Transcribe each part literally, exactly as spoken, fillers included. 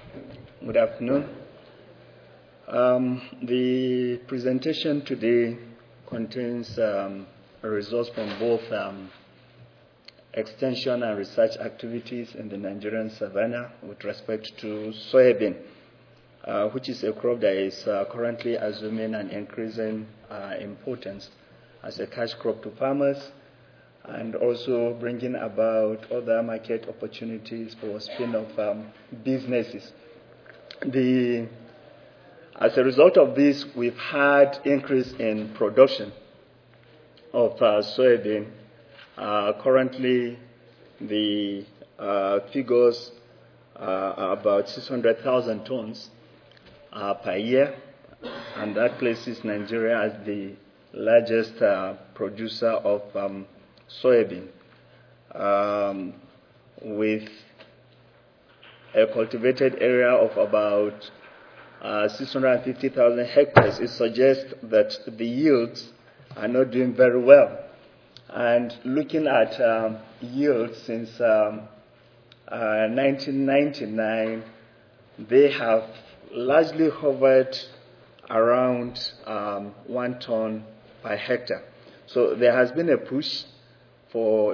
Good afternoon. Um, the presentation today contains um, results from both um, extension and research activities in the Nigerian savanna with respect to soybean, uh, which is a crop that is uh, currently assuming an increasing uh, importance as a cash crop to farmers, and also bringing about other market opportunities for spin-off um, businesses. The, as a result of this, we've had increase in production of uh, soybean. Uh, currently, the uh, figures uh, are about six hundred thousand tons uh, per year, and that places Nigeria as the largest uh, producer of um, soybean, um, with a cultivated area of about uh, six hundred fifty thousand hectares. It suggests that the yields are not doing very well. And looking at um, yields since um, uh, nineteen ninety-nine, they have largely hovered around um, one ton per hectare. So there has been a push for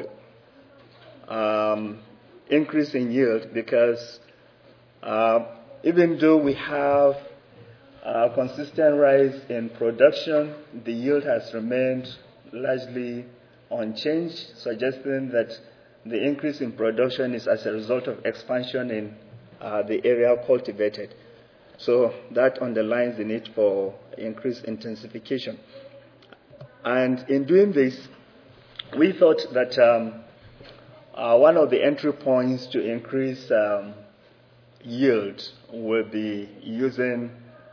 um, increase in yield because uh, even though we have a consistent rise in production, the yield has remained largely unchanged, suggesting that the increase in production is as a result of expansion in uh, the area cultivated. So that underlines the need for increased intensification. And in doing this, we thought that um, uh, one of the entry points to increase um, yield would be using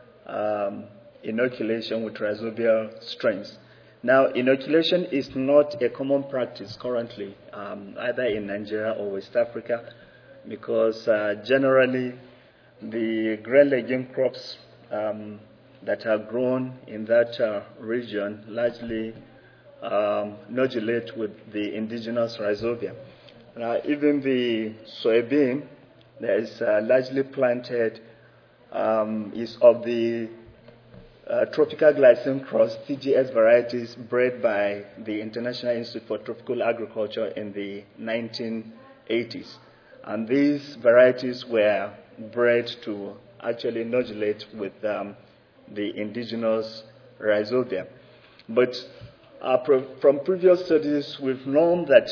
um, inoculation with rhizobial strains. Now, inoculation is not a common practice currently, um, either in Nigeria or West Africa, because uh, generally the grain legume crops um, that are grown in that uh, region largely um, nodulate with the indigenous rhizobia. Now, even the soybean that is uh, largely planted um, is of the uh, tropical glycine cross T G S varieties bred by the International Institute for Tropical Agriculture in the nineteen eighties. And these varieties were bred to actually nodulate with um, the indigenous rhizobia. But uh, pro- from previous studies, we've known that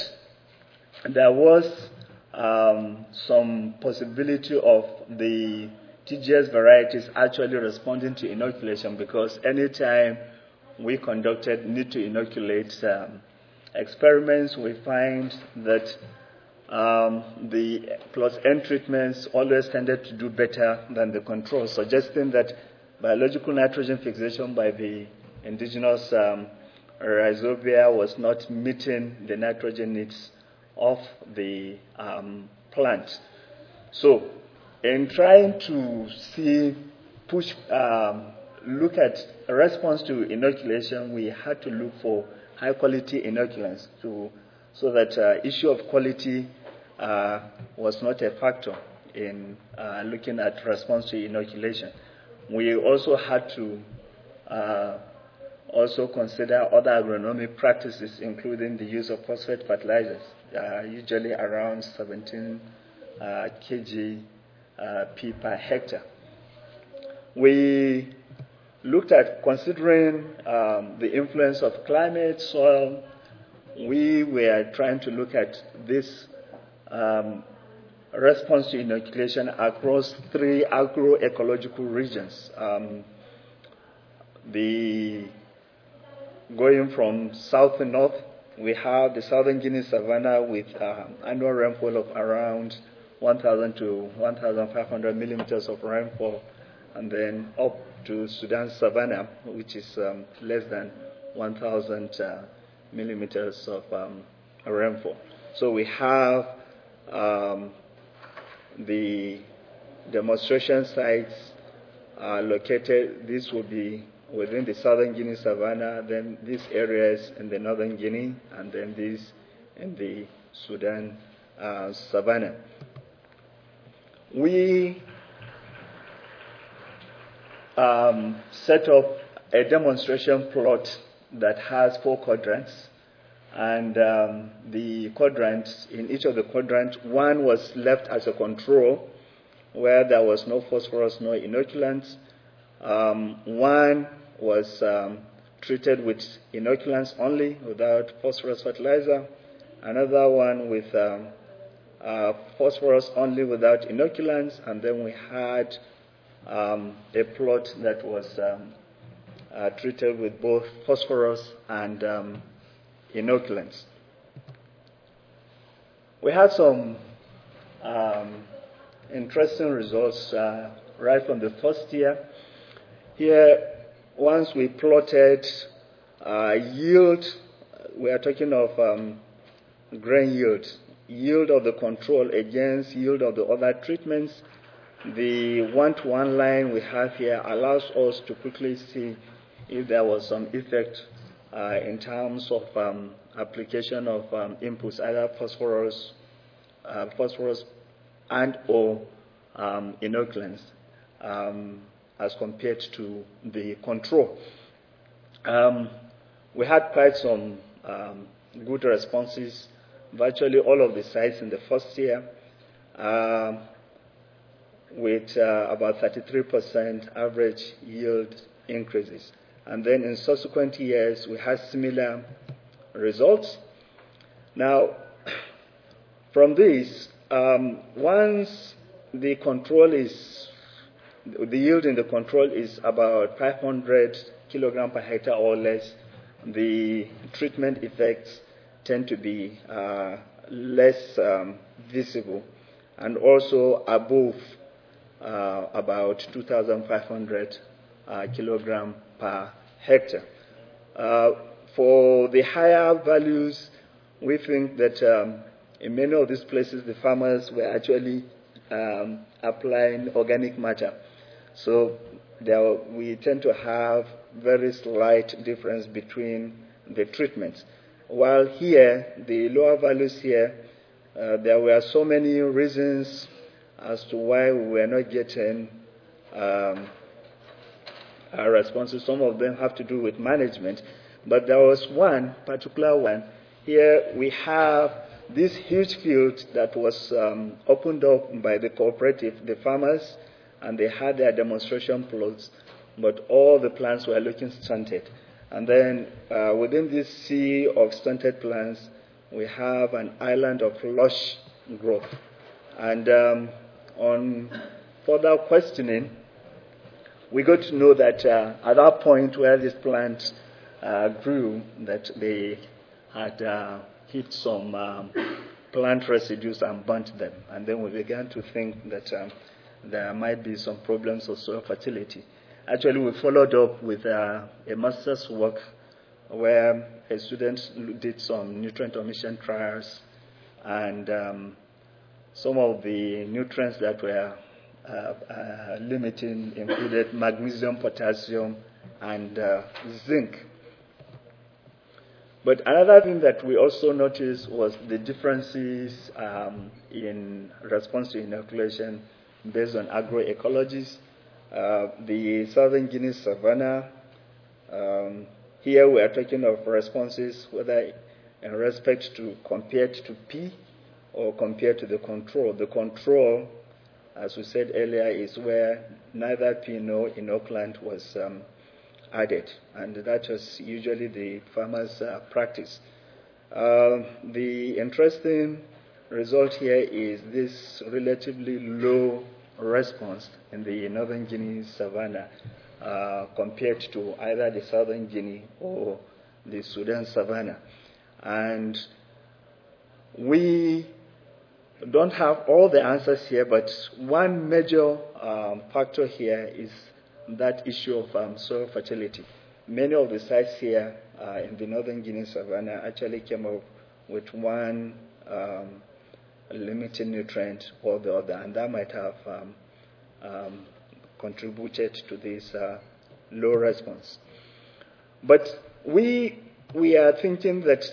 there was um, some possibility of the T G S varieties actually responding to inoculation, because anytime we conducted need to inoculate um, experiments, we find that um, the plus N treatments always tended to do better than the control, suggesting that biological nitrogen fixation by the indigenous um, rhizobia was not meeting the nitrogen needs of the um, plant. So, in trying to see, push, um, look at a response to inoculation, we had to look for high quality inoculants to, so that uh, issue of quality uh, was not a factor in uh, looking at response to inoculation. We also had to uh, also consider other agronomic practices, including the use of phosphate fertilizers, uh, usually around seventeen uh, kilograms uh, P per hectare. We looked at considering um, the influence of climate, soil. We were trying to look at this um, response to inoculation across three agroecological regions. Um, the Going from south to north, we have the Southern Guinea savanna with uh, annual rainfall of around one thousand to one thousand five hundred millimeters of rainfall, and then up to Sudan savanna, which is um, less than one thousand uh, millimeters of um, rainfall. So we have um, the demonstration sites uh, located. This will be within the Southern Guinea savanna, then these areas in the Northern Guinea, and then these in the Sudan uh, savanna. We um, set up a demonstration plot that has four quadrants. And um, the quadrants, in each of the quadrants, one was left as a control where there was no phosphorus, no inoculants. Um, one was um, treated with inoculants only, without phosphorus fertilizer. Another one with um, uh, phosphorus only, without inoculants. And then we had um, a plot that was um, uh, treated with both phosphorus and um, inoculants. We had some um, interesting results uh, right from the first year. Here, once we plotted uh, yield, we are talking of um, grain yield, yield of the control against yield of the other treatments. The one-to-one line we have here allows us to quickly see if there was some effect uh, in terms of um, application of um, inputs, either phosphorus, uh, phosphorus and or um, inoculants, um, as compared to the control. Um, we had quite some um, good responses, virtually all of the sites in the first year, uh, with uh, about thirty-three percent average yield increases. And then in subsequent years, we had similar results. Now, from this, um, once the control is, the yield in the control is about five hundred kilogram per hectare or less, the treatment effects tend to be uh, less um, visible, and also above uh, about two thousand five hundred uh, kilogram per hectare. Uh, for the higher values, we think that um, in many of these places, the farmers were actually um, applying organic matter. So there, we tend to have very slight difference between the treatments. While here, the lower values here, uh, there were so many reasons as to why we were not getting um, our responses. Some of them have to do with management, but there was one particular one. Here we have this huge field that was um, opened up by the cooperative, the farmers, and they had their demonstration plots, but all the plants were looking stunted. And then uh, within this sea of stunted plants, we have an island of lush growth. And um, on further questioning, we got to know that uh, at that point where these plants uh, grew, that they had uh, hit some um, plant residues and burnt them. And then we began to think that um, there might be some problems of soil fertility. Actually, we followed up with uh, a master's work where a student did some nutrient omission trials, and um, some of the nutrients that were uh, uh, limiting included magnesium, potassium, and uh, zinc. But another thing that we also noticed was the differences um, in response to inoculation based on agroecologies. Uh, the Southern Guinea savanna, um, here we are talking of responses whether in respect to compared to P or compared to the control. The control, as we said earlier, is where neither P nor inoculant was um, added, and that was usually the farmers' uh, practice. Uh, the interesting result here is this relatively low response in the Northern Guinea savanna uh, compared to either the Southern Guinea or the Sudan savanna. And we don't have all the answers here, but one major um, factor here is that issue of um, soil fertility. Many of the sites here uh, in the Northern Guinea savanna actually came up with one um, limiting nutrient or the other, and that might have um, um, contributed to this uh, low response. But we we are thinking that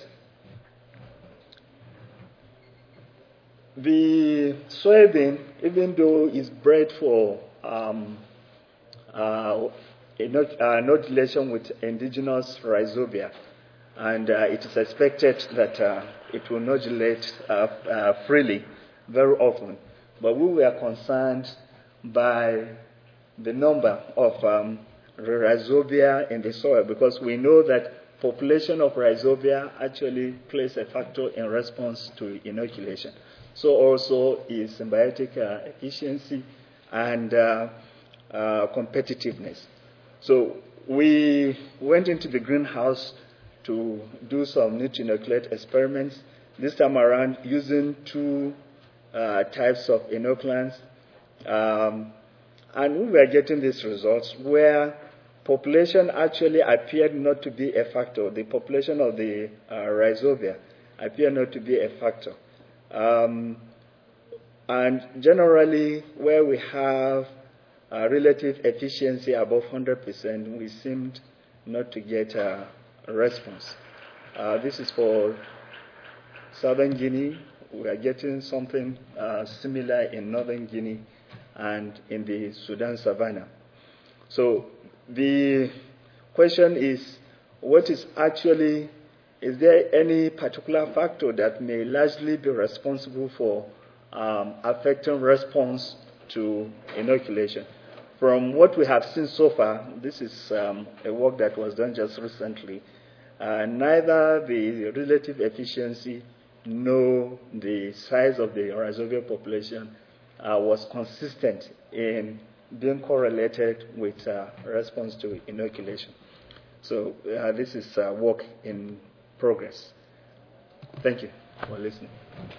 the soybean, even though it's bred for um, uh, inodulation with indigenous rhizobia, and uh, it is expected that uh, it will nodulate uh, uh, freely very often. But we were concerned by the number of um, rhizobia in the soil, because we know that population of rhizobia actually plays a factor in response to inoculation. So also is symbiotic uh, efficiency and uh, uh, competitiveness. So we went into the greenhouse to do some nutrient-inoculate experiments, this time around using two uh, types of inoculants. Um, and we were getting these results where population actually appeared not to be a factor. The population of the uh, rhizobia appeared not to be a factor. Um, and generally, where we have uh, relative efficiency above one hundred percent, we seemed not to get uh, a response. Uh, this is for Southern Guinea. We are getting something uh, similar in Northern Guinea and in the Sudan savannah. So the question is, what is actually, is there any particular factor that may largely be responsible for um, affecting response to inoculation? From what we have seen so far, this is um, a work that was done just recently, uh, neither the relative efficiency nor the size of the rhizobia population uh, was consistent in being correlated with uh, response to inoculation. So uh, this is uh, work in progress. Thank you for listening.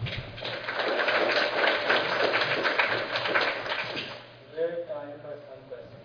There time for some questions.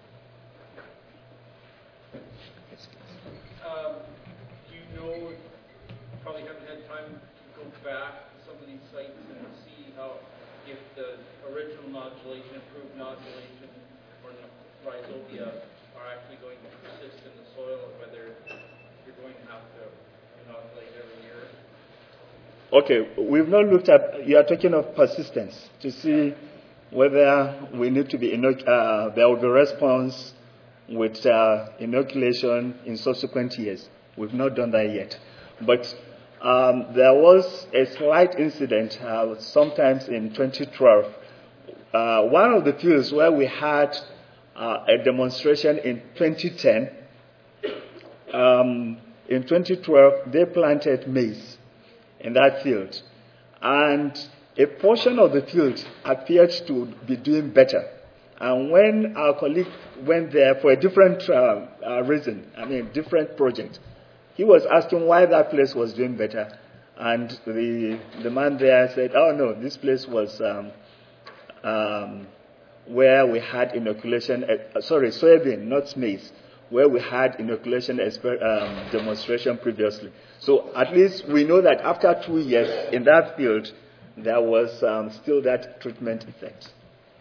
Um, do you know, probably haven't had time to go back to some of these sites and see how, if the original nodulation, improved nodulation, or rhizobia are actually going to persist in the soil, or whether you're going to have to inoculate every year? Okay, we've not looked at, you are talking of persistence, to see whether we need to be, inoc- uh, there will be response with uh, inoculation in subsequent years. We've not done that yet. But um, there was a slight incident uh, sometimes in twenty twelve. Uh, one of the fields where we had uh, a demonstration in twenty ten, um, in twenty twelve, they planted maize in that field. And a portion of the field appeared to be doing better. And when our colleague went there for a different uh, uh, reason, I mean, different project, he was asking why that place was doing better. And the, the man there said, oh no, this place was um, um, where we had inoculation, uh, sorry, soybean, not maize, where we had inoculation exper- um, demonstration previously. So at least we know that after two years in that field, there was um, still that treatment effect.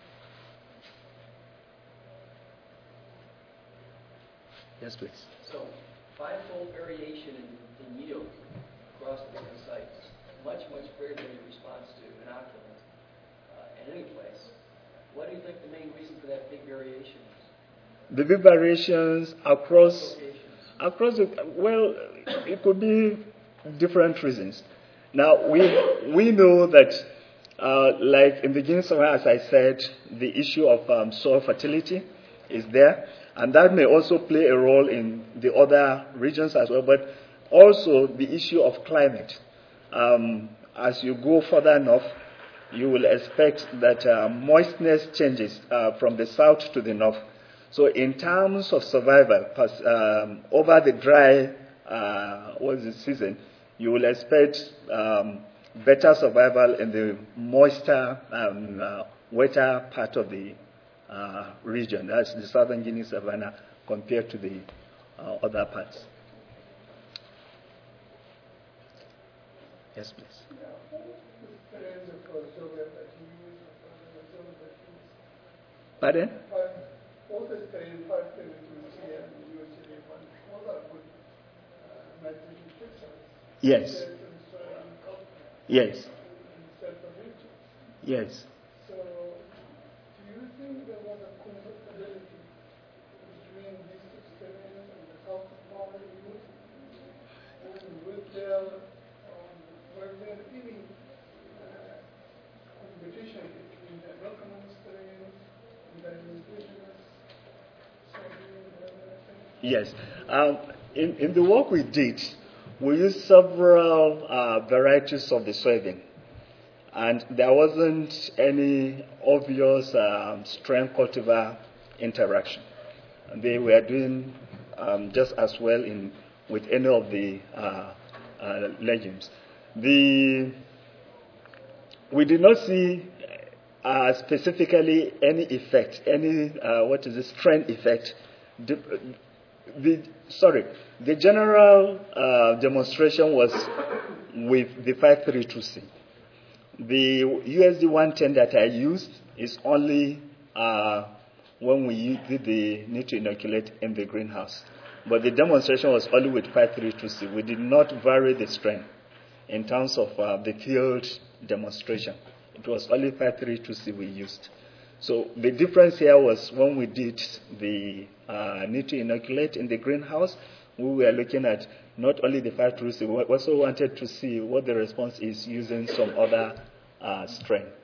Yes, please. So, five-fold variation in, in yield across the different sites, much, much greater than your response to inoculant uh, in any place. What do you think the main reason for that big variation is? The big variations across, across the, well, it could be different reasons. Now, we we know that, uh, like in the Guinea savannah, as I said, the issue of um, soil fertility is there, and that may also play a role in the other regions as well, but also the issue of climate. Um, as you go further north, you will expect that uh, moistness changes uh, from the south to the north. So in terms of survival, um, over the dry uh, what's the season, you will expect um, better survival in the moister, um, uh, wetter part of the uh, region. That's the Southern Guinea savannah compared to the uh, other parts. Yes, please. Pardon? All the strain five seventy-two C and U H D one, all are good uh, nitrogen fixers. Yes. Yes. Yes. So, do you think there was a compatibility Yes. Um, in, in the work we did, we used several uh, varieties of the soybean. And there wasn't any obvious um, strain cultivar interaction. They were doing um, just as well in with any of the uh, uh, legumes. The we did not see uh, specifically any effect, any uh, what is the strain effect. The, the sorry, the general uh, demonstration was with the five three two C. The U S D one ten that I used is only uh, when we did the need to inoculate in the greenhouse. But the demonstration was only with five three two C. We did not vary the strain in terms of uh, the field demonstration. It was only five three two C we used. So the difference here was when we did the uh, need to inoculate in the greenhouse, we were looking at not only the five three two C, we also wanted to see what the response is using some other uh, strain.